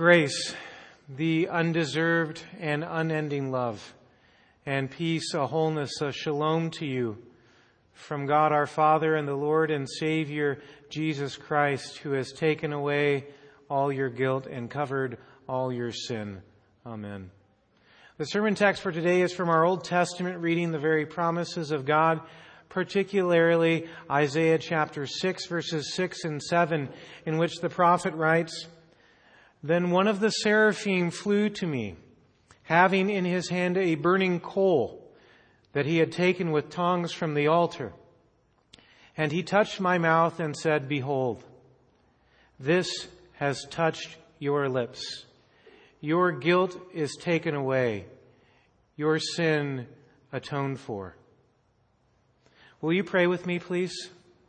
Grace, the undeserved and unending love, and peace, a wholeness, a shalom to you from God our Father and the Lord and Savior Jesus Christ, who has taken away all your guilt and covered all your sin. Amen. The sermon text for today is from our Old Testament reading, the very promises of God, particularly Isaiah chapter 6, verses 6 and 7, in which the prophet writes, "Then one of the seraphim flew to me, having in his hand a burning coal that he had taken with tongs from the altar. And he touched my mouth and said, 'Behold, this has touched your lips. Your guilt is taken away, your sin atoned for.'" Will you pray with me, please?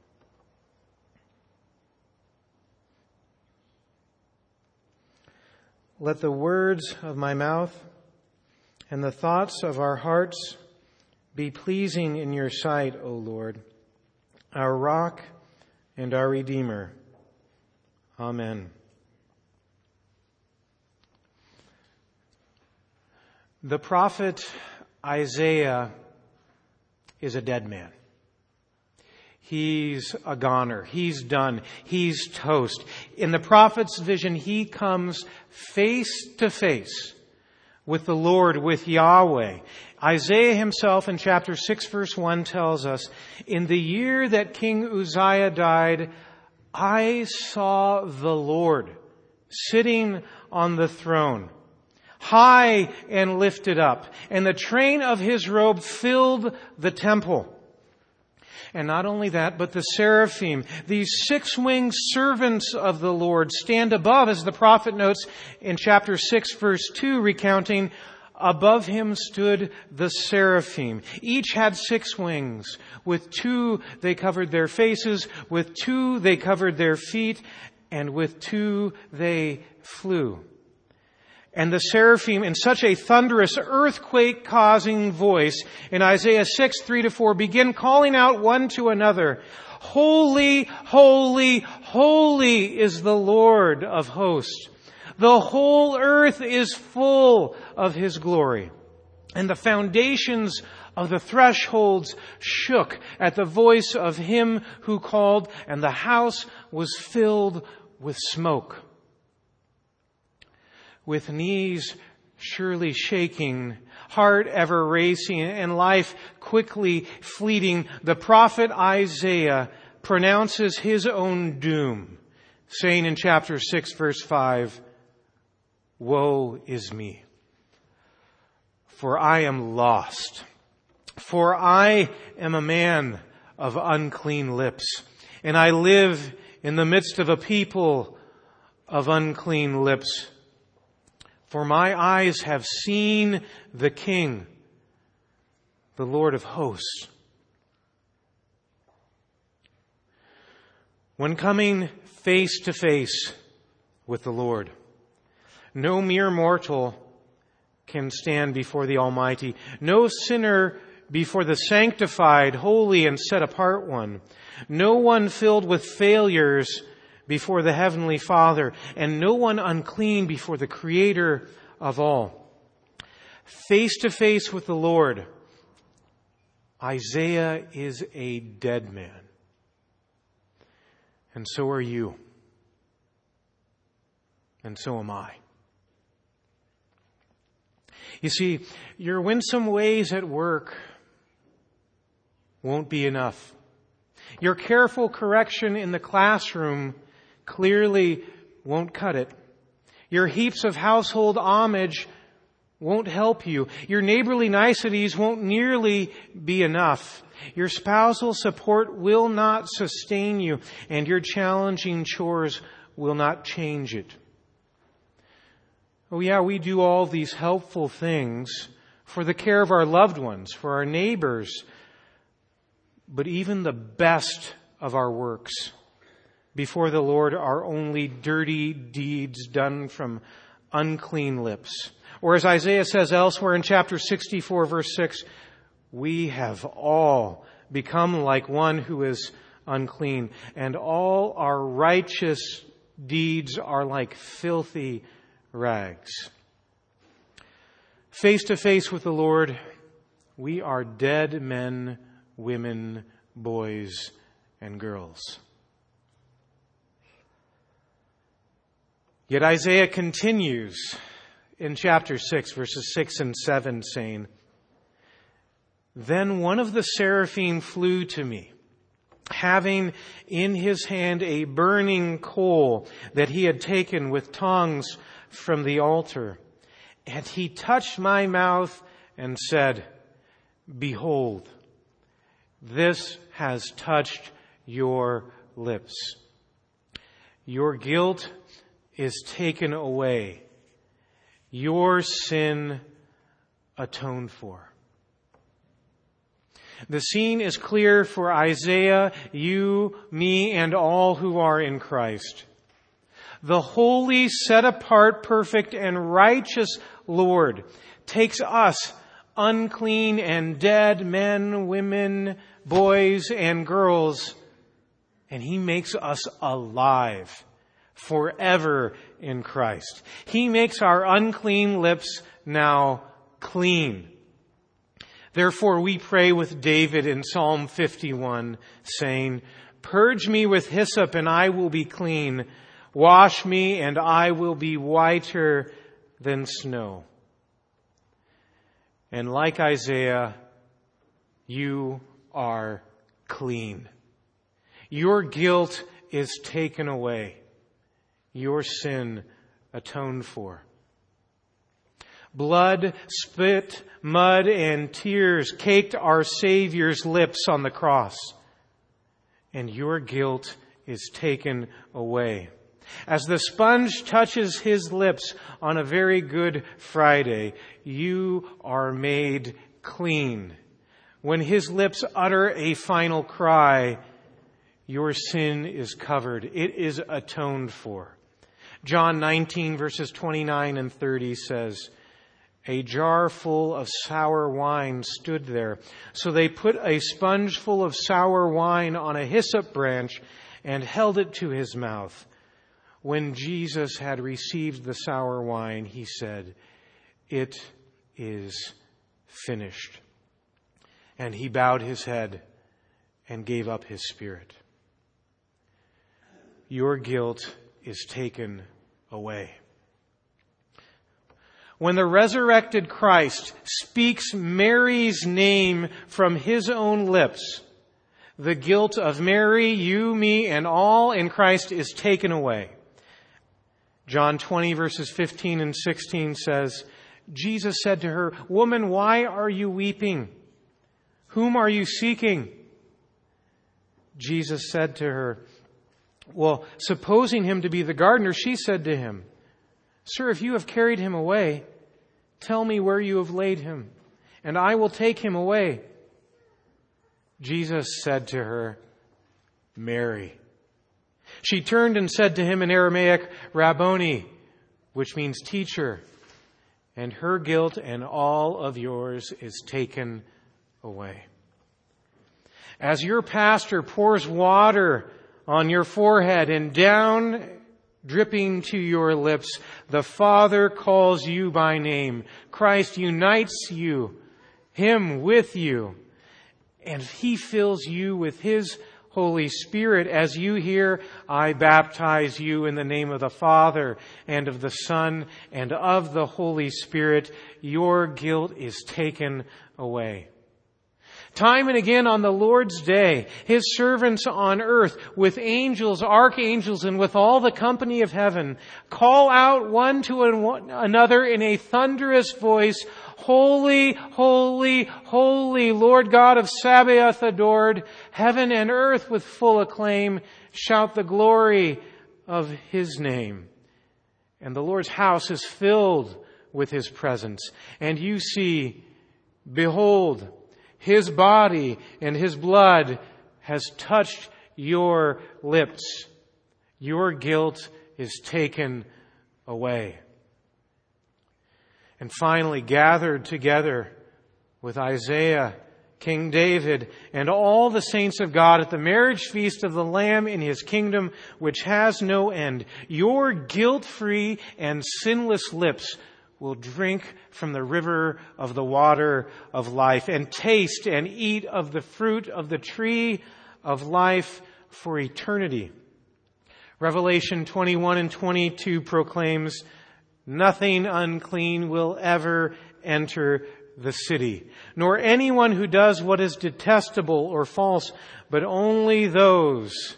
Let the words of my mouth and the thoughts of our hearts be pleasing in your sight, O Lord, our rock and our Redeemer. Amen. The prophet Isaiah is a dead man. He's a goner. He's done. He's toast. In the prophet's vision, he comes face to face with the Lord, with Yahweh. Isaiah himself in chapter 6, verse 1 tells us, "In the year that King Uzziah died, I saw the Lord sitting on the throne, high and lifted up, and the train of his robe filled the temple." And not only that, but the seraphim, these six-winged servants of the Lord, stand above, as the prophet notes in chapter 6, verse 2, recounting, "Above him stood the seraphim. Each had 6 wings. With 2 they covered their faces, with 2 they covered their feet, and with 2 they flew." And the seraphim, in such a thunderous, earthquake-causing voice, in Isaiah 6, 3-4, begin calling out one to another, "Holy, holy, holy is the Lord of hosts. The whole earth is full of His glory." And the foundations of the thresholds shook at the voice of Him who called, and the house was filled with smoke. With knees surely shaking, heart ever racing, and life quickly fleeting, the prophet Isaiah pronounces his own doom, saying in chapter 6, verse 5, "Woe is me, for I am lost, for I am a man of unclean lips, and I live in the midst of a people of unclean lips. For my eyes have seen the King, the Lord of hosts." When coming face to face with the Lord, no mere mortal can stand before the Almighty. No sinner before the sanctified, holy, and set apart one. No one filled with failures before the Heavenly Father, and no one unclean before the Creator of all. Face to face with the Lord, Isaiah is a dead man. And so are you. And so am I. You see, your winsome ways at work won't be enough. Your careful correction in the classroom clearly won't cut it. Your heaps of household homage won't help you. Your neighborly niceties won't nearly be enough. Your spousal support will not sustain you, and your challenging chores will not change it. Oh yeah, we do all these helpful things for the care of our loved ones, for our neighbors, but even the best of our works before the Lord are only dirty deeds done from unclean lips. Or as Isaiah says elsewhere in chapter 64, verse 6, "We have all become like one who is unclean, and all our righteous deeds are like filthy rags. Face to face with the Lord, we are dead men, women, boys, and girls. Yet Isaiah continues in chapter 6, verses 6 and 7, saying, "Then one of the seraphim flew to me, having in his hand a burning coal that he had taken with tongs from the altar. And he touched my mouth and said, 'Behold, this has touched your lips. Your guilt is taken away. Your sin atoned for.'" The scene is clear for Isaiah, you, me, and all who are in Christ. The holy, set-apart, perfect, and righteous Lord takes us, unclean and dead men, women, boys, and girls, and He makes us alive forever in Christ. He makes our unclean lips now clean. Therefore we pray with David in Psalm 51, saying, "Purge me with hyssop and I will be clean. Wash me and I will be whiter than snow." And like Isaiah, you are clean. Your guilt is taken away. Your sin atoned for. Blood, spit, mud, and tears caked our Savior's lips on the cross. And your guilt is taken away. As the sponge touches His lips on a very Good Friday, you are made clean. When His lips utter a final cry, your sin is covered. It is atoned for. John 19 verses 29 and 30 says, "A jar full of sour wine stood there. So they put a sponge full of sour wine on a hyssop branch and held it to His mouth. When Jesus had received the sour wine, He said, 'It is finished.' And He bowed His head and gave up His spirit." Your guilt is taken away. When the resurrected Christ speaks Mary's name from His own lips, the guilt of Mary, you, me, and all in Christ is taken away. John 20 verses 15 and 16 says, Jesus said to her, "Woman, why are you weeping? Whom are you seeking?" Jesus said to her, well, supposing him to be the gardener, she said to him, "Sir, if you have carried him away, tell me where you have laid him, and I will take him away." Jesus said to her, "Mary." She turned and said to him in Aramaic, "Rabboni," which means teacher. And her guilt and all of yours is taken away. As your pastor pours water on your forehead and down dripping to your lips, the Father calls you by name. Christ unites you, Him with you, and He fills you with His Holy Spirit as you hear, "I baptize you in the name of the Father and of the Son and of the Holy Spirit." Your guilt is taken away. Time and again on the Lord's day, His servants on earth, with angels, archangels, and with all the company of heaven, call out one to another in a thunderous voice, "Holy, holy, holy, Lord God of Sabaoth adored. Heaven and earth with full acclaim shout the glory of His name." And the Lord's house is filled with His presence. And you see, behold, His body and His blood has touched your lips. Your guilt is taken away. And finally, gathered together with Isaiah, King David, and all the saints of God at the marriage feast of the Lamb in his kingdom, which has no end. Your guilt-free and sinless lips will drink from the river of the water of life, and taste and eat of the fruit of the tree of life for eternity. Revelation 21 and 22 proclaims, nothing unclean will ever enter the city, nor anyone who does what is detestable or false, but only those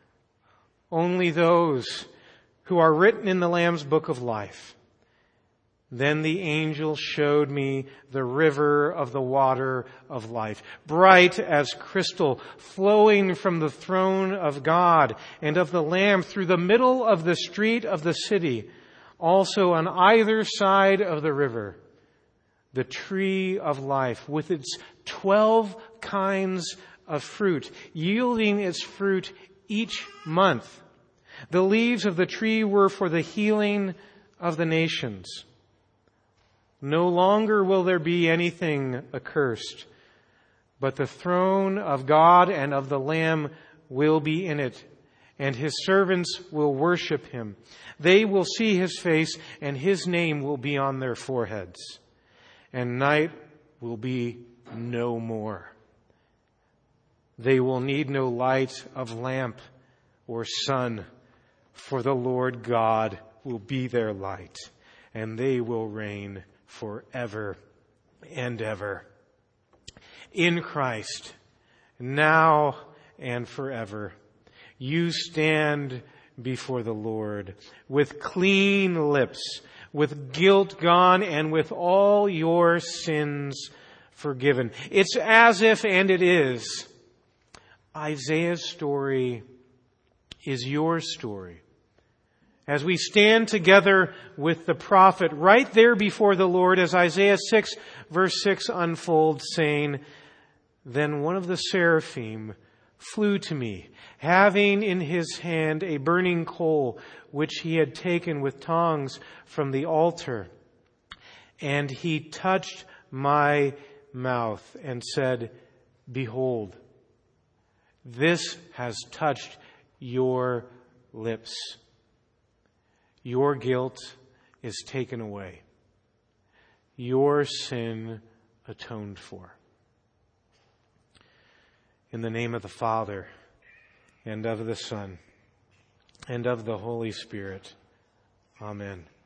who are written in the Lamb's book of life. Then the angel showed me the river of the water of life, bright as crystal, flowing from the throne of God and of the Lamb through the middle of the street of the city. Also on either side of the river, the tree of life with its 12 kinds of fruit, yielding its fruit each month. The leaves of the tree were for the healing of the nations. No longer will there be anything accursed, but the throne of God and of the Lamb will be in it, and his servants will worship him. They will see his face, and his name will be on their foreheads. And night will be no more. They will need no light of lamp or sun, for the Lord God will be their light, and they will reign forever and ever. In Christ, now and forever, you stand before the Lord with clean lips, with guilt gone, and with all your sins forgiven. It's as if, and it is, Isaiah's story is your story. As we stand together with the prophet right there before the Lord, as Isaiah 6 verse 6 unfolds, saying, then one of the seraphim flew to me, having in his hand a burning coal, which he had taken with tongs from the altar. And he touched my mouth and said, behold, this has touched your lips. Your guilt is taken away. Your sin atoned for. In the name of the Father, and of the Son, and of the Holy Spirit. Amen.